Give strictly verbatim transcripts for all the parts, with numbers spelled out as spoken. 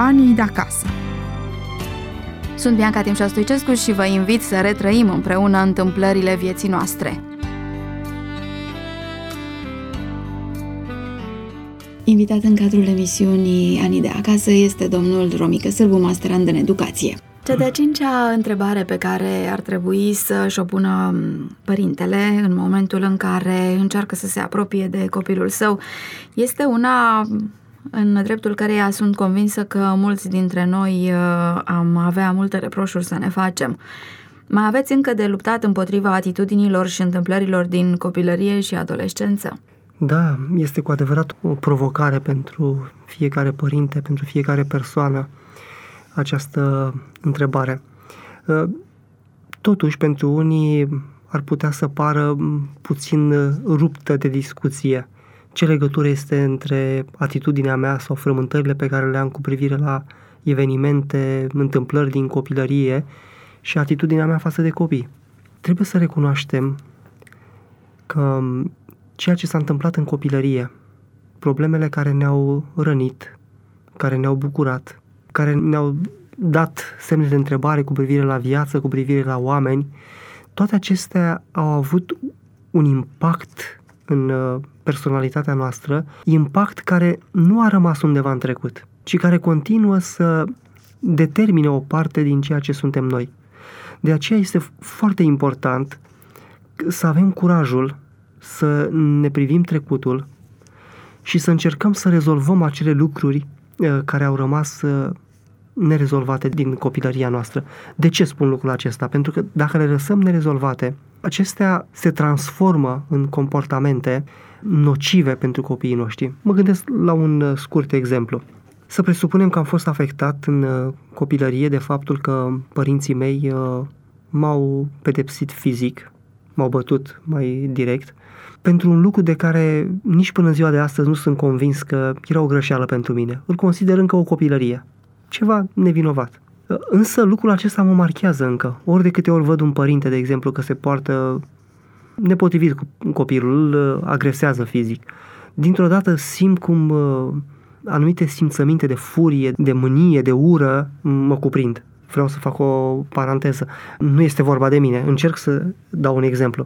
Anii de acasă. Sunt Bianca Timșa Stoicescu și vă invit să retrăim împreună întâmplările vieții noastre. Invitat în cadrul emisiunii Anii de acasă este domnul Romică Sârbu, masterand în educație. Cea de-a cincea întrebare pe care ar trebui să-și o pună părintele în momentul în care încearcă să se apropie de copilul său este una în dreptul căreia sunt convinsă că mulți dintre noi am avea multe reproșuri să ne facem. Mai aveți încă de luptat împotriva atitudinilor și întâmplărilor din copilărie și adolescență? Da, este cu adevărat o provocare pentru fiecare părinte, pentru fiecare persoană această întrebare. Totuși, pentru unii ar putea să pară puțin ruptă de discuție. Ce legătură este între atitudinea mea sau frământările pe care le am cu privire la evenimente, întâmplări din copilărie și atitudinea mea față de copii? Trebuie să recunoaștem că ceea ce s-a întâmplat în copilărie, problemele care ne-au rănit, care ne-au bucurat, care ne-au dat semne de întrebare cu privire la viață, cu privire la oameni, toate acestea au avut un impact în personalitatea noastră, impact care nu a rămas undeva în trecut, ci care continuă să determine o parte din ceea ce suntem noi. De aceea este foarte important să avem curajul să ne privim trecutul și să încercăm să rezolvăm acele lucruri care au rămas nerezolvate din copilăria noastră. De ce spun lucrul acesta? Pentru că dacă le lăsăm nerezolvate, acestea se transformă în comportamente nocive pentru copiii noștri. Mă gândesc la un scurt exemplu. Să presupunem că am fost afectat în copilărie de faptul că părinții mei m-au pedepsit fizic, m-au bătut mai direct, pentru un lucru de care nici până în ziua de astăzi nu sunt convins că era o greșeală pentru mine. Îl consider încă o copilărie. Ceva nevinovat. Însă lucrul acesta mă marchează încă. Ori de câte ori văd un părinte, de exemplu, că se poartă nepotrivit cu copilul, îl agresează fizic, dintr-o dată simt cum anumite simțăminte de furie, de mânie, de ură mă cuprind. Vreau să fac o paranteză. Nu este vorba de mine. Încerc să dau un exemplu.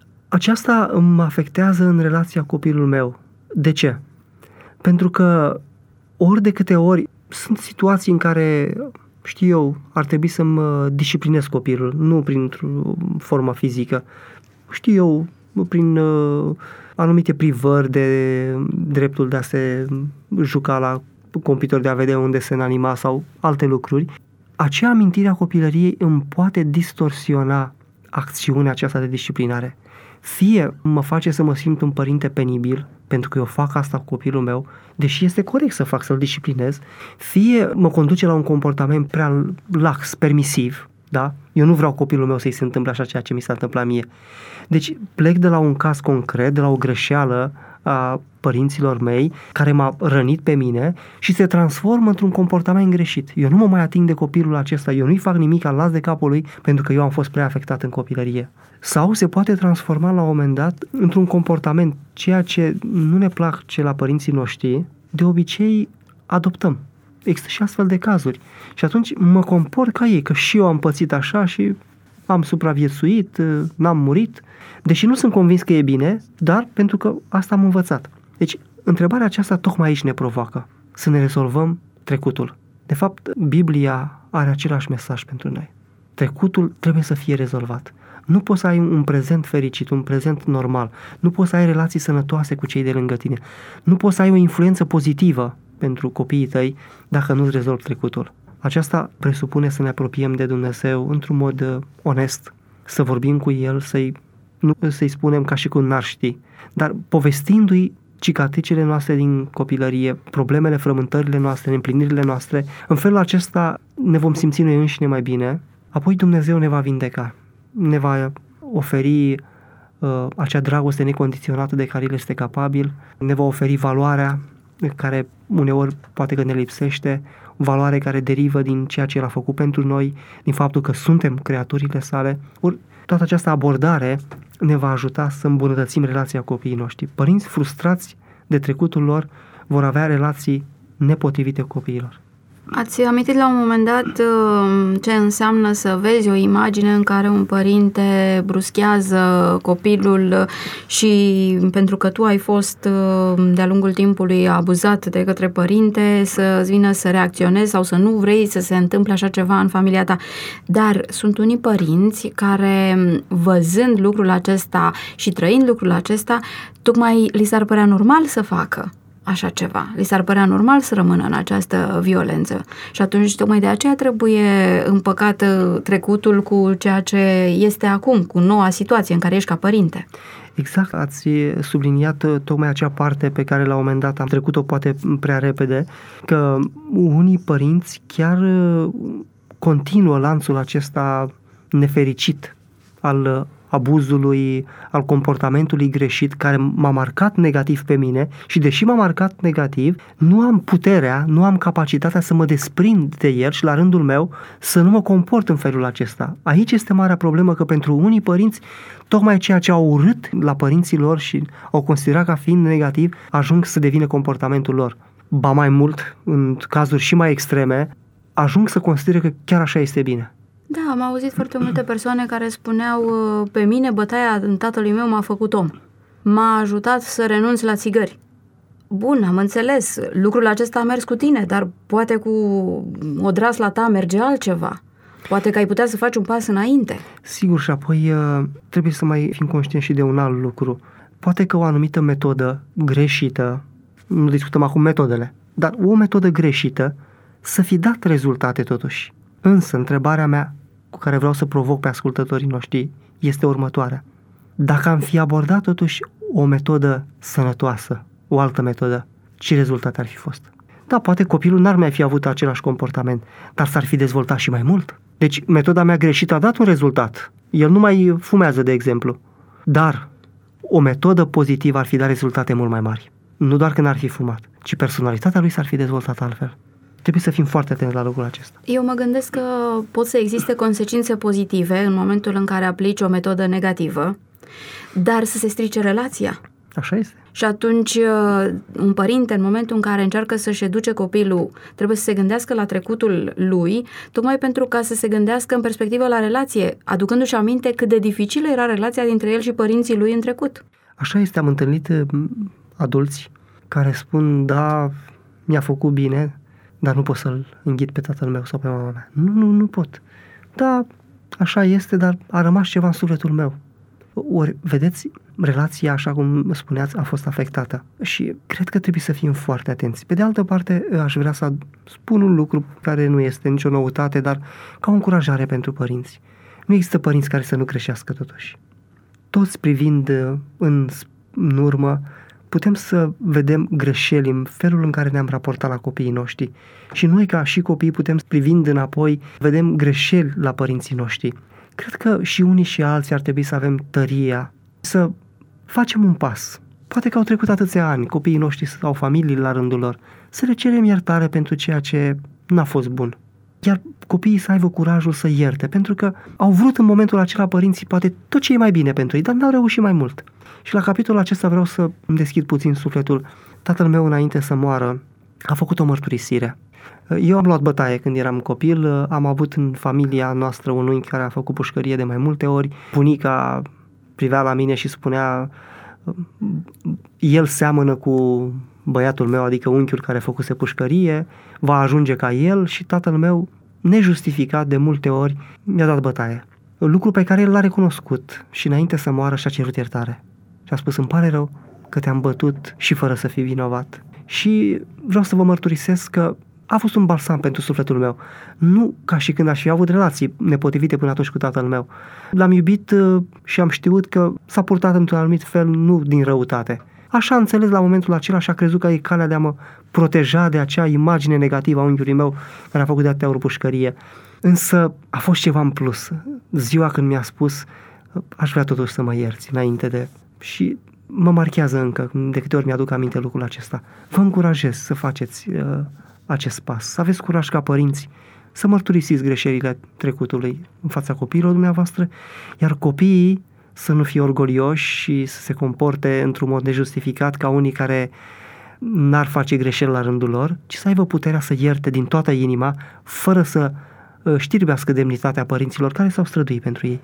Aceasta mă afectează în relația cu copilul meu. De ce? Pentru că ori de câte ori sunt situații în care, știu eu, ar trebui să-mi disciplinez copilul, nu prin forma fizică, știu eu, prin uh, anumite privări de dreptul de a se juca la computer, de a vedea un desen animat sau alte lucruri, acea amintire a copilăriei îmi poate distorsiona acțiunea aceasta de disciplinare. Fie mă face să mă simt un părinte penibil, pentru că eu fac asta cu copilul meu, deși este corect să fac, să-l disciplinez, fie mă conduce la un comportament prea lax, permisiv, da? Eu nu vreau copilul meu să-i se întâmple așa ceea ce mi s-a întâmplat mie. Deci plec de la un caz concret, de la o greșeală a părinților mei, care m-a rănit pe mine și se transformă într-un comportament greșit. Eu nu mă mai ating de copilul acesta, eu nu-i fac nimic, îl las de capul lui, pentru că eu am fost prea afectat în copilărie. Sau se poate transforma la un moment dat într-un comportament, ceea ce nu ne place la părinții noștri, de obicei adoptăm. Există și astfel de cazuri. Și atunci mă comport ca ei, că și eu am pățit așa și am supraviețuit, n-am murit, deși nu sunt convins că e bine, dar pentru că asta am învățat. Deci, întrebarea aceasta tocmai aici ne provoacă, să ne rezolvăm trecutul. De fapt, Biblia are același mesaj pentru noi. Trecutul trebuie să fie rezolvat. Nu poți să ai un prezent fericit, un prezent normal. Nu poți să ai relații sănătoase cu cei de lângă tine. Nu poți să ai o influență pozitivă pentru copiii tăi dacă nu-ți rezolvi trecutul. Aceasta presupune să ne apropiem de Dumnezeu într-un mod onest, să vorbim cu El, să-i, nu să-i spunem ca și cum n-ar ști, dar povestindu-i cicatricele noastre din copilărie, problemele, frământările noastre, neîmplinirile noastre, în felul acesta ne vom simți noi înșine mai bine, apoi Dumnezeu ne va vindeca, ne va oferi uh, acea dragoste necondiționată de care El este capabil, ne va oferi valoarea care uneori poate că ne lipsește, valoare care derivă din ceea ce El a făcut pentru noi, din faptul că suntem creaturile Sale. Ori toată această abordare ne va ajuta să îmbunătățim relația cu copiii noștri. Părinți frustrați de trecutul lor vor avea relații nepotrivite cu copiilor. Ați amintit la un moment dat ce înseamnă să vezi o imagine în care un părinte bruschează copilul și pentru că tu ai fost de-a lungul timpului abuzat de către părinte, să-ți vină să reacționezi sau să nu vrei să se întâmple așa ceva în familia ta. Dar sunt unii părinți care, văzând lucrul acesta și trăind lucrul acesta, tocmai li s-ar părea normal să facă așa ceva. Li s-ar părea normal să rămână în această violență. Și atunci, tocmai de aceea trebuie împăcat trecutul cu ceea ce este acum, cu noua situație în care ești ca părinte. Exact, ați subliniat tocmai acea parte pe care la un moment dat am trecut-o poate prea repede, că unii părinți chiar continuă lanțul acesta nefericit al abuzului, al comportamentului greșit care m-a marcat negativ pe mine și deși m-a marcat negativ, nu am puterea, nu am capacitatea să mă desprind de el și la rândul meu să nu mă comport în felul acesta. Aici este marea problemă, că pentru unii părinți tocmai ceea ce au urât la părinții lor și au considerat ca fiind negativ ajung să devină comportamentul lor. Ba mai mult, în cazuri și mai extreme, ajung să considere că chiar așa este bine. Da, am auzit foarte multe persoane care spuneau: pe mine bătaia tatălui meu m-a făcut om. M-a ajutat să renunț la țigări. Bun, am înțeles, lucrul acesta a mers cu tine, dar poate cu odrasla ta merge altceva. Poate că ai putea să faci un pas înainte. Sigur, și apoi trebuie să mai fim conștienți și de un alt lucru. Poate că o anumită metodă greșită, nu discutăm acum metodele, dar o metodă greșită să fi dat rezultate totuși. Însă, întrebarea mea cu care vreau să provoc pe ascultătorii noștri este următoarea. Dacă am fi abordat totuși o metodă sănătoasă, o altă metodă, ce rezultate ar fi fost? Da, poate copilul n-ar mai fi avut același comportament, dar s-ar fi dezvoltat și mai mult. Deci, metoda mea greșită a dat un rezultat. El nu mai fumează, de exemplu. Dar o metodă pozitivă ar fi dat rezultate mult mai mari. Nu doar că n-ar fi fumat, ci personalitatea lui s-ar fi dezvoltat altfel. Trebuie să fim foarte atenți la lucrul acesta. Eu mă gândesc că pot să existe consecințe pozitive în momentul în care aplici o metodă negativă, dar să se strice relația. Așa este. Și atunci un părinte, în momentul în care încearcă să-și educe copilul, trebuie să se gândească la trecutul lui, tocmai pentru ca să se gândească în perspectivă la relație, aducându-și aminte cât de dificilă era relația dintre el și părinții lui în trecut. Așa este, am întâlnit adulți care spun: da, mi-a făcut bine, dar nu pot să-l înghit pe tatăl meu sau pe mama mea. Nu, nu, nu pot. Da, așa este, dar a rămas ceva în sufletul meu. Ori, vedeți, relația, așa cum spuneați, a fost afectată și cred că trebuie să fim foarte atenți. Pe de altă parte, aș vrea să spun un lucru care nu este nicio noutate, dar ca o încurajare pentru părinți. Nu există părinți care să nu greșească totuși. Toți privind în, în urmă, putem să vedem greșeli în felul în care ne-am raportat la copiii noștri. Și noi, ca și copii, putem, privind înapoi, vedem greșeli la părinții noștri. Cred că și unii și alții ar trebui să avem tăria să facem un pas. Poate că au trecut atâția ani, copiii noștri sau familiile la rândul lor, să le cerem iertare pentru ceea ce n-a fost bun. Iar copiii să aibă curajul să ierte, pentru că au vrut în momentul acela părinții poate tot ce e mai bine pentru ei, dar n-au reușit mai mult. Și la capitolul acesta vreau să îmi deschid puțin sufletul. Tatăl meu, înainte să moară, a făcut o mărturisire. Eu am luat bătaie când eram copil, am avut în familia noastră un unchi care a făcut pușcărie de mai multe ori. Bunica privea la mine și spunea: el seamănă cu băiatul meu, adică unchiul care făcuse pușcărie, va ajunge ca el, și tatăl meu, nejustificat de multe ori, mi-a dat bătaie. Lucru pe care el l-a recunoscut și înainte să moară și-a cerut iertare. Și a spus: îmi pare rău că te-am bătut și fără să fii vinovat. Și vreau să vă mărturisesc că a fost un balsam pentru sufletul meu. Nu ca și când aș fi avut relații nepotrivite până atunci cu tatăl meu. L-am iubit și am știut că s-a purtat într-un anumit fel, nu din răutate. Așa a înțeles la momentul acela și a crezut că e calea de a mă proteja de acea imagine negativă a unchiului meu care a făcut de atâtea ori pușcărie. Însă a fost ceva în plus. Ziua când mi-a spus: aș vrea totuși să mă ierți înainte de... Și mă marchează încă, de câte ori mi-aduc aminte lucrul acesta. Vă încurajez să faceți uh, acest pas, să aveți curaj ca părinți, să mărturisiți greșelile trecutului în fața copiilor dumneavoastră, iar copiii să nu fie orgolioși și să se comporte într-un mod nejustificat ca unii care n-ar face greșeli la rândul lor, ci să aibă puterea să ierte din toată inima, fără să știrbească demnitatea părinților care s-au străduit pentru ei.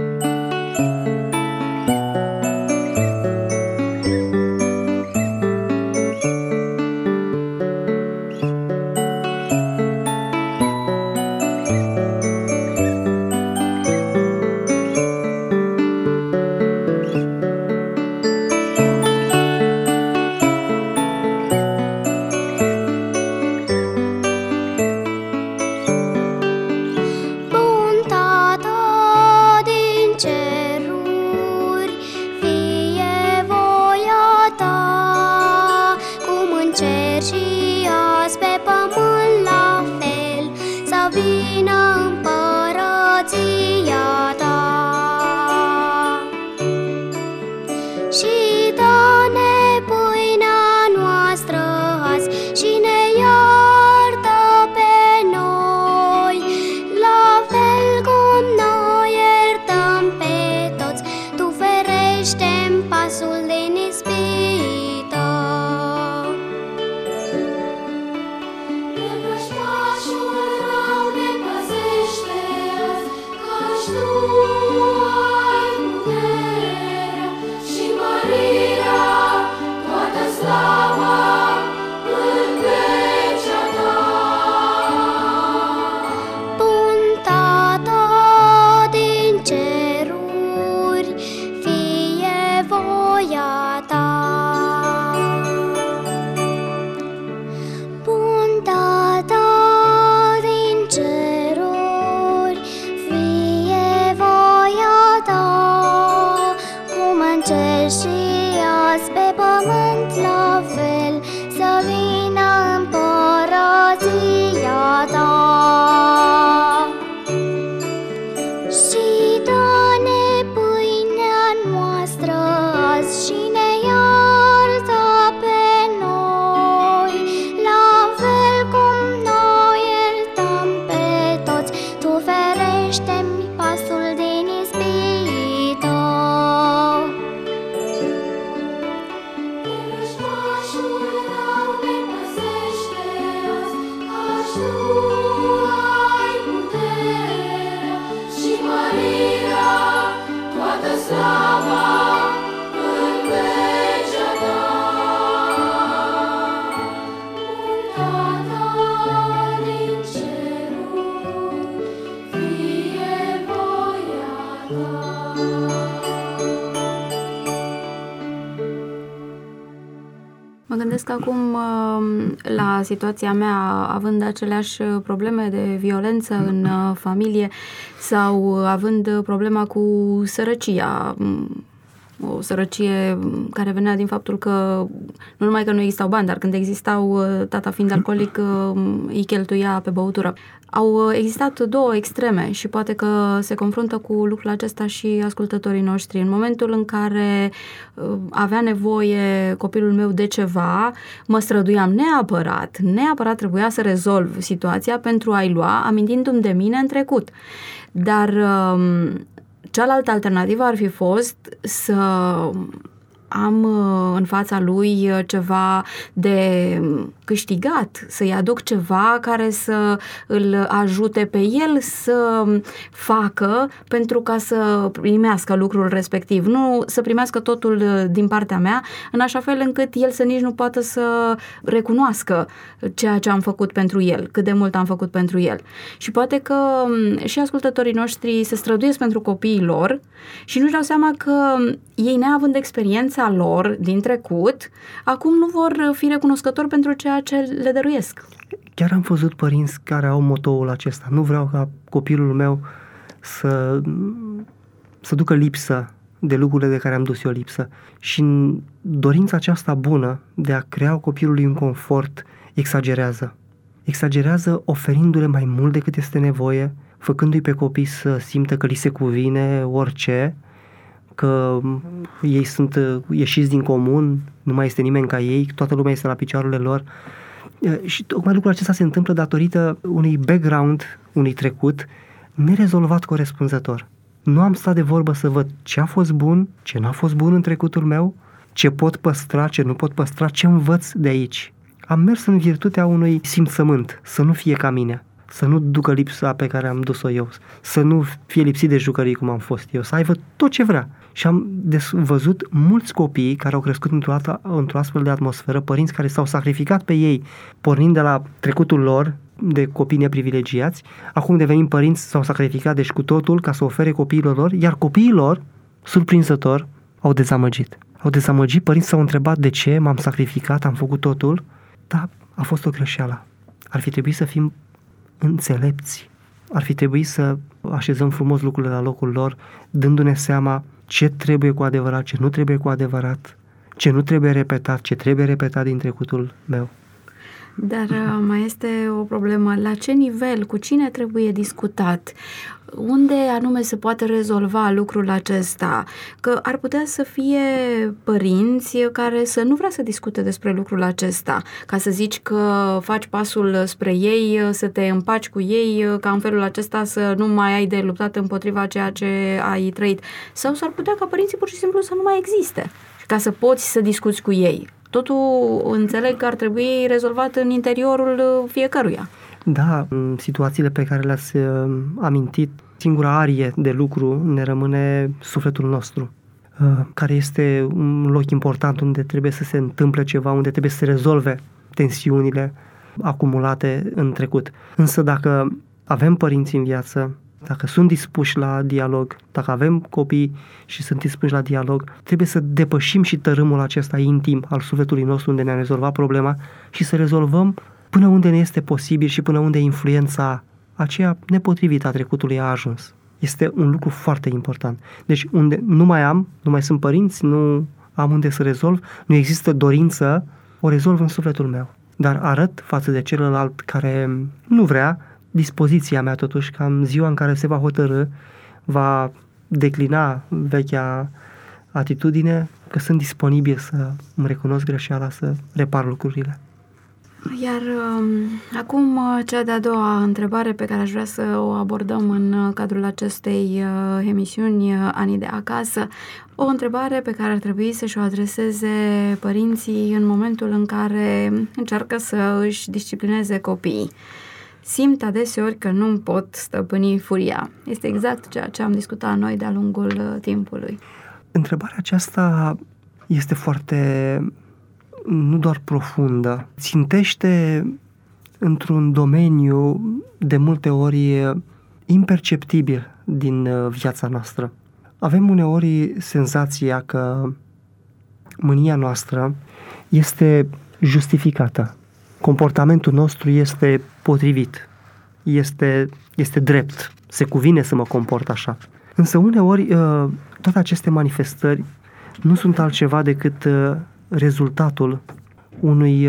Mă gândesc acum la situația mea, având aceleași probleme de violență în familie sau având problema cu sărăcia, o sărăcie care venea din faptul că nu numai că nu existau bani, dar când existau, tata fiind alcoolic, îi cheltuia pe băutură. Au existat două extreme și poate că se confruntă cu lucrul acesta și ascultătorii noștri. În momentul în care avea nevoie copilul meu de ceva, mă străduiam neapărat, neapărat trebuia să rezolv situația pentru a-i lua, amintindu-mi de mine în trecut. Dar cealaltă alternativă ar fi fost să am în fața lui ceva de câștigat, să-i aduc ceva care să îl ajute pe el să facă pentru ca să primească lucrul respectiv. Nu să primească totul din partea mea, în așa fel încât el să nici nu poată să recunoască ceea ce am făcut pentru el, cât de mult am făcut pentru el. Și poate că și ascultătorii noștri se străduiesc pentru copiii lor și nu-și dau seama că ei, neavând experiența lor din trecut, acum nu vor fi recunoscători pentru ceea ce le dăruiesc. Chiar am văzut părinți care au motoul acesta. Nu vreau ca copilul meu să, să ducă lipsă de lucrurile de care am dus eu lipsă. Și în dorința aceasta bună de a crea copilului un confort, exagerează. Exagerează oferindu-le mai mult decât este nevoie, făcându-i pe copii să simtă că li se cuvine orice, că ei sunt ieșiți din comun, nu mai este nimeni ca ei, toată lumea este la picioarele lor. Și tocmai lucrul acesta se întâmplă datorită unui background, unui trecut nerezolvat corespunzător. Nu am stat de vorbă să văd ce a fost bun, ce n-a fost bun în trecutul meu, ce pot păstra, ce nu pot păstra, ce învăț de aici. Am mers în virtutea unui simțământ, să nu fie ca mine, să nu ducă lipsa pe care am dus-o eu, să nu fie lipsit de jucării cum am fost eu, să aibă tot ce vrea. Și am văzut mulți copii care au crescut într-o, într-o astfel de atmosferă, părinți care s-au sacrificat pe ei, pornind de la trecutul lor, de copii neprivilegiați, acum devenind părinți, s-au sacrificat deci cu totul ca să ofere copiilor lor, iar copiii lor, surprinzător, au dezamăgit. Au dezamăgit, părinții s-au întrebat de ce m-am sacrificat, am făcut totul, dar a fost o greșeală. Ar fi trebuit să fim înțelepți, ar fi trebuit să așezăm frumos lucrurile la locul lor, dându-ne seama ce trebuie cu adevărat, ce nu trebuie cu adevărat, ce nu trebuie repetat, ce trebuie repetat din trecutul meu. Dar mai este o problemă. La ce nivel, cu cine trebuie discutat? Unde anume se poate rezolva lucrul acesta? Că ar putea să fie părinți care să nu vrea să discute despre lucrul acesta, ca să zici că faci pasul spre ei, să te împaci cu ei, ca în felul acesta să nu mai ai de luptat împotriva ceea ce ai trăit. Sau s-ar putea ca părinții pur și simplu să nu mai existe, ca să poți să discuți cu ei. Totul, înțeleg că ar trebui rezolvat în interiorul fiecăruia. Da, în situațiile pe care le-ați amintit, singura arie de lucru ne rămâne sufletul nostru, care este un loc important unde trebuie să se întâmple ceva, unde trebuie să se rezolve tensiunile acumulate în trecut. Însă dacă avem părinți în viață, dacă sunt dispuși la dialog, dacă avem copii și sunt dispuși la dialog, trebuie să depășim și tărâmul acesta intim al sufletului nostru unde ne-am rezolvat problema și să rezolvăm până unde ne este posibil și până unde influența aceea nepotrivită a trecutului a ajuns. Este un lucru foarte important. Deci unde nu mai am, nu mai sunt părinți, nu am unde să rezolv, nu există dorință, o rezolv în sufletul meu. Dar arăt față de celălalt care nu vrea, dispoziția mea totuși, ca în ziua în care se va hotărâ, va declina vechea atitudine, că sunt disponibil să îmi recunosc greșeala, să repar lucrurile. Iar um, acum cea de-a doua întrebare pe care aș vrea să o abordăm în cadrul acestei uh, emisiuni uh, Ani de acasă, o întrebare pe care ar trebui să-și o adreseze părinții în momentul în care încearcă să își disciplineze copiii. Simt adeseori că nu pot stăpâni furia. Este exact ceea ce am discutat noi de-a lungul uh, timpului. Întrebarea aceasta este foarte, nu doar profundă, țintește într-un domeniu de multe ori imperceptibil din viața noastră. Avem uneori senzația că mânia noastră este justificată. Comportamentul nostru este potrivit, este, este drept, se cuvine să mă comport așa. Însă uneori toate aceste manifestări nu sunt altceva decât rezultatul unui,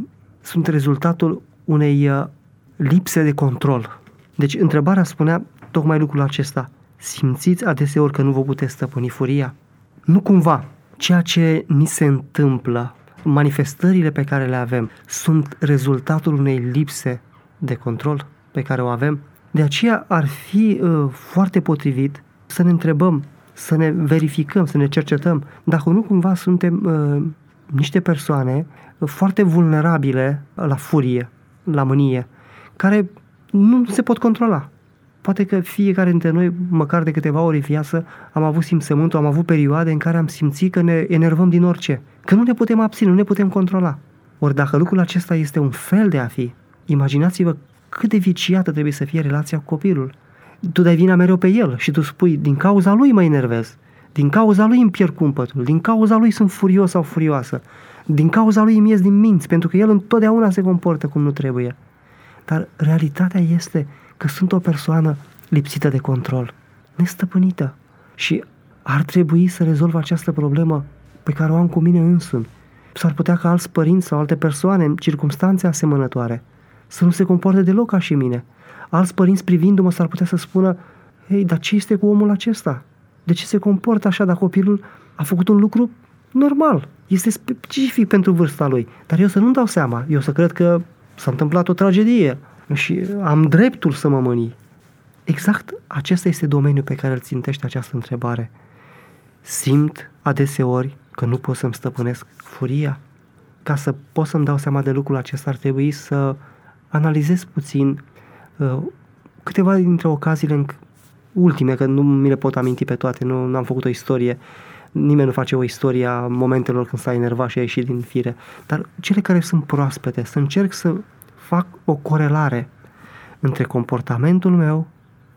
sunt rezultatul unei lipse de control. Deci întrebarea spunea tocmai lucrul acesta. Simțiți adeseori că nu vă puteți stăpâni furia? Nu cumva ceea ce ni se întâmplă, manifestările pe care le avem, sunt rezultatul unei lipse de control pe care o avem? De aceea ar fi uh, foarte potrivit să ne întrebăm, să ne verificăm, să ne cercetăm dacă nu cumva suntem uh, niște persoane foarte vulnerabile la furie, la mânie, care nu se pot controla. Poate că fiecare dintre noi, măcar de câteva ori în viață, am avut simțământul, am avut perioade în care am simțit că ne enervăm din orice, că nu ne putem abține, nu ne putem controla. Ori dacă lucrul acesta este un fel de a fi, imaginați-vă cât de viciată trebuie să fie relația cu copilul. Tu dai vina mereu pe el și tu spui, din cauza lui mă enervez, din cauza lui îmi pierd cumpătul, din cauza lui sunt furios sau furioasă, din cauza lui îmi ies din minți, pentru că el întotdeauna se comportă cum nu trebuie. Dar realitatea este că sunt o persoană lipsită de control, nestăpânită, și ar trebui să rezolv această problemă pe care o am cu mine însumi. S-ar putea ca alți părinți sau alte persoane în circumstanțe asemănătoare să nu se comporte deloc ca și mine. Alți părinți privindu-mă s-ar putea să spună, hei, dar ce este cu omul acesta? De ce se comportă așa dacă copilul a făcut un lucru normal? Este specific pentru vârsta lui. Dar eu să nu-mi dau seama, eu să cred că s-a întâmplat o tragedie și am dreptul să mă mânii. Exact acesta este domeniul pe care îl țintește această întrebare. Simt adeseori că nu pot să-mi stăpânesc furia? Ca să pot să-mi dau seama de lucrul acesta, ar trebui să analizez puțin uh, câteva dintre ocaziile în ultime, că nu mi le pot aminti pe toate, nu am făcut o istorie, nimeni nu face o istorie a momentelor când s-a enervat și a ieșit din fire, dar cele care sunt proaspete, să încerc să fac o corelare între comportamentul meu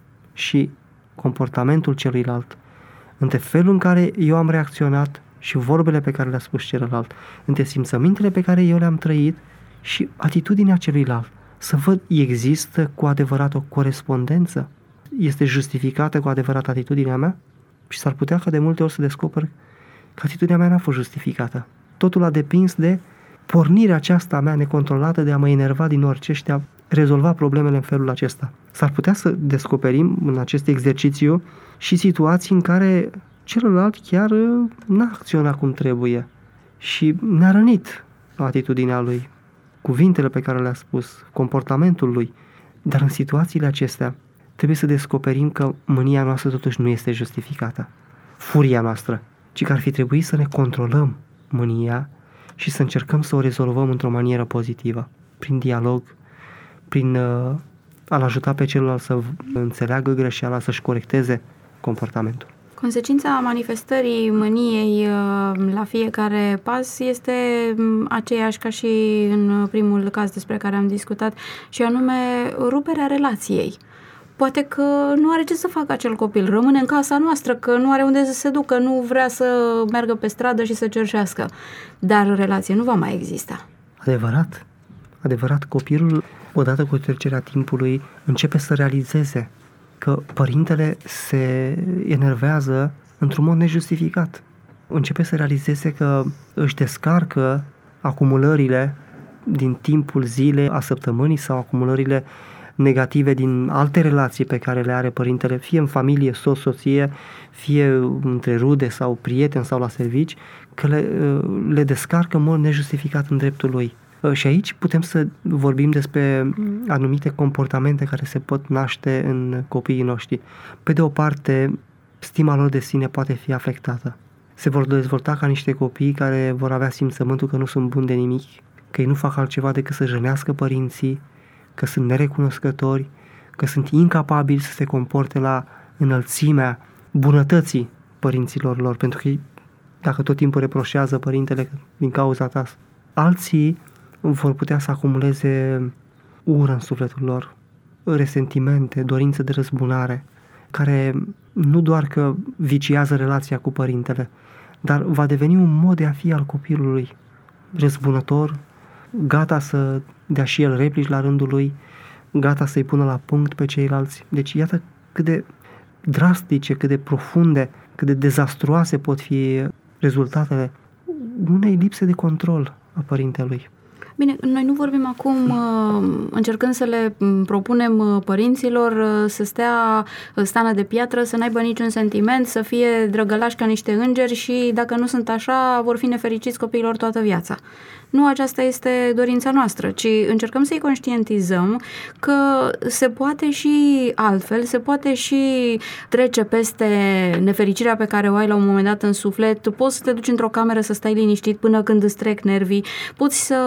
și comportamentul celuilalt, între felul în care eu am reacționat și vorbele pe care le-a spus celălalt, între simțămintele pe care eu le-am trăit și atitudinea celuilalt. Să văd, există cu adevărat o corespondență? Este justificată cu adevărat atitudinea mea? Și s-ar putea ca de multe ori să descoper că atitudinea mea n-a fost justificată. Totul a depins de pornirea aceasta a mea necontrolată de a mă enerva din orice și de a rezolva problemele în felul acesta. S-ar putea să descoperim în acest exercițiu și situații în care celălalt chiar n-a acționat cum trebuie și ne-a rănit atitudinea lui, cuvintele pe care le-a spus, comportamentul lui. Dar în situațiile acestea trebuie să descoperim că mânia noastră totuși nu este justificată, furia noastră, ci că ar fi trebuit să ne controlăm mânia și să încercăm să o rezolvăm într-o manieră pozitivă, prin dialog, prin uh, a-l ajuta pe celălalt să înțeleagă greșeala, să-și corecteze comportamentul. Consecința manifestării mâniei la fiecare pas este aceeași ca și în primul caz despre care am discutat, și anume ruperea relației. Poate că nu are ce să facă acel copil, rămâne în casa noastră, că nu are unde să se ducă, nu vrea să meargă pe stradă și să cerșească, dar relație nu va mai exista. Adevărat, adevărat, copilul, odată cu trecerea timpului, începe să realizeze că părintele se enervează într-un mod nejustificat. Începe să realizeze că își descarcă acumulările din timpul zilei, a săptămânii sau acumulările negative din alte relații pe care le are părintele, fie în familie, soț, soție, fie între rude sau prieteni sau la servici, că le, le descarcă în mod nejustificat în dreptul lui. Și aici putem să vorbim despre anumite comportamente care se pot naște în copiii noștri. Pe de o parte, stima lor de sine poate fi afectată. Se vor dezvolta ca niște copii care vor avea simțământul că nu sunt buni de nimic, că ei nu fac altceva decât să jănească părinții, că sunt nerecunoscători, că sunt incapabili să se comporte la înălțimea bunătății părinților lor, pentru că dacă tot timpul reproșează părintele din cauza ta, alții vor putea să acumuleze ură în sufletul lor, resentimente, dorință de răzbunare, care nu doar că viciază relația cu părintele, dar va deveni un mod de a fi al copilului, răzbunător, gata să dea și el replici la rândul lui, gata să-i pună la punct pe ceilalți. Deci iată cât de drastice, cât de profunde, cât de dezastruoase pot fi rezultatele unei lipse de control a părintelui. Bine, noi nu vorbim acum încercând să le propunem părinților să stea stană de piatră, să n-aibă niciun sentiment, să fie drăgălași ca niște îngeri și dacă nu sunt așa, vor fi nefericiți copiilor toată viața. Nu aceasta este dorința noastră, ci încercăm să-i conștientizăm că se poate și altfel, se poate și trece peste nefericirea pe care o ai la un moment dat în suflet. Tu poți să te duci într-o cameră să stai liniștit până când îți trec nervii, poți să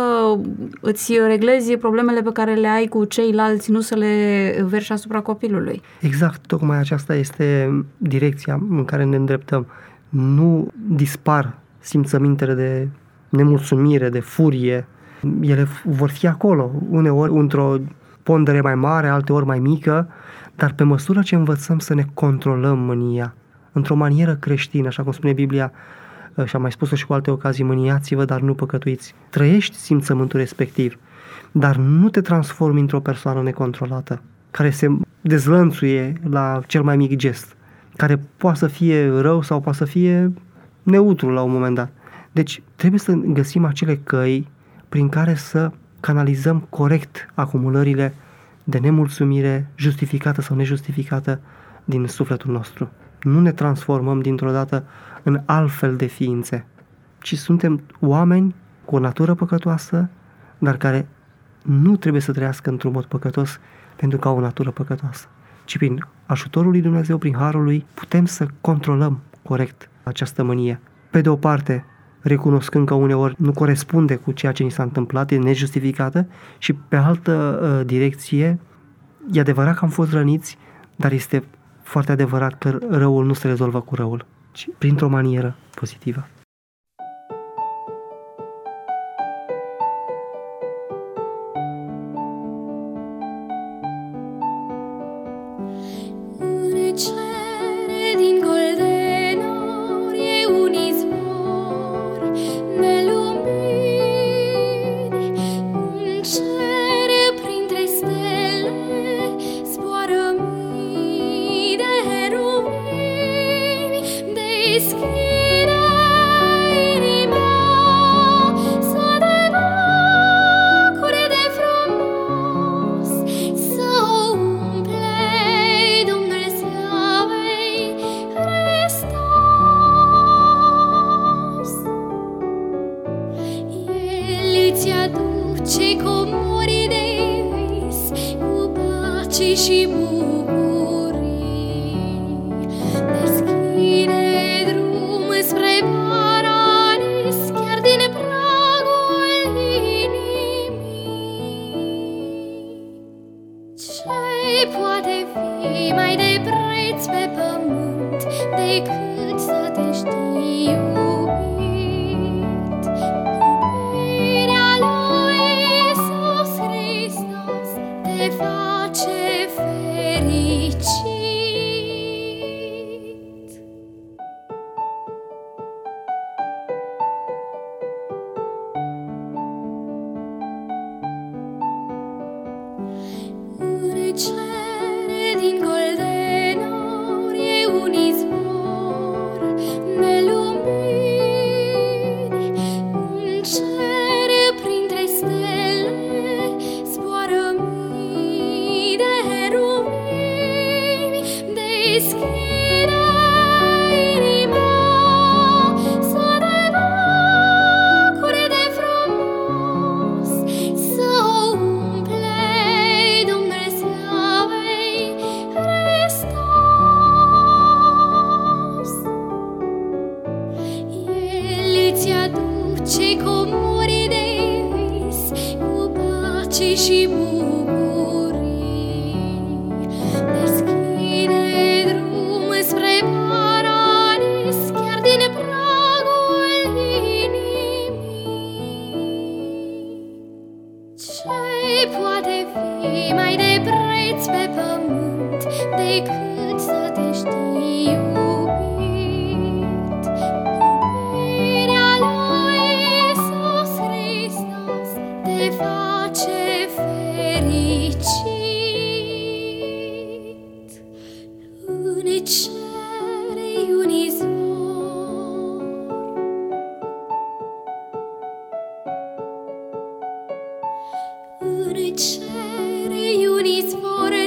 îți reglezi problemele pe care le ai cu ceilalți, nu să le verși asupra copilului. Exact, tocmai aceasta este direcția în care ne îndreptăm. Nu dispar simțămintele de nemulțumire, de furie, ele vor fi acolo, uneori într-o pondere mai mare, alteori mai mică, dar pe măsură ce învățăm să ne controlăm mânia, într-o manieră creștină, așa cum spune Biblia, și am mai spus-o și cu alte ocazii, mâniați-vă, dar nu păcătuiți. Trăiești simțământul respectiv, dar nu te transformi într-o persoană necontrolată, care se dezlănțuie la cel mai mic gest, care poate să fie rău sau poate să fie neutru la un moment dat. Deci trebuie să găsim acele căi prin care să canalizăm corect acumulările de nemulțumire, justificată sau nejustificată, din sufletul nostru. Nu ne transformăm dintr-o dată în altfel de ființe, ci suntem oameni cu o natură păcătoasă, dar care nu trebuie să trăiască într-un mod păcătos pentru că au o natură păcătoasă, ci prin ajutorul lui Dumnezeu, prin harul lui, putem să controlăm corect această mânie. Pe de o parte, recunoscând că uneori nu corespunde cu ceea ce ni s-a întâmplat, e nejustificată, și pe altă uh, direcție, e adevărat că am fost răniți, dar este foarte adevărat că răul nu se rezolvă cu răul, ci printr-o manieră pozitivă. Și bucurii, deschide drum spre paradis, chiar din pragul inimii. Ce poate fi mai de preț pe pământ decât să te știi iubit? Iubirea lui Iisus Hristos te face fericit. În cere dincolo de nori e un izvor de lumini. În cer printre stele zboară mii de heruvimi. Deschide inima să te bucuri de frumos, să o umple Domnul slavei Hristos. El îți aduce comori de vis cu pace și bucurii. Deschide drum spre paradis, chiar din pragul inimii. Ce poate fi mai de preț pe pământ decât să te știi iubit? Iubirea lui Iisus Hristos te face fericit. În cer e un izvor, în cer e un izvor de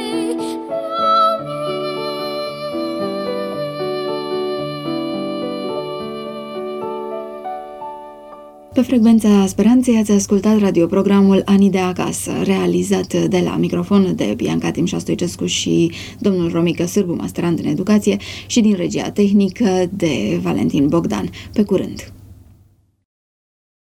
Pe frecvența Speranței ați ascultat radioprogramul Ani de acasă, realizat de la microfon de Bianca Timșa Stoicescu și domnul Romică Sârbu, masterand în educație, și din regia tehnică de Valentin Bogdan. Pe curând!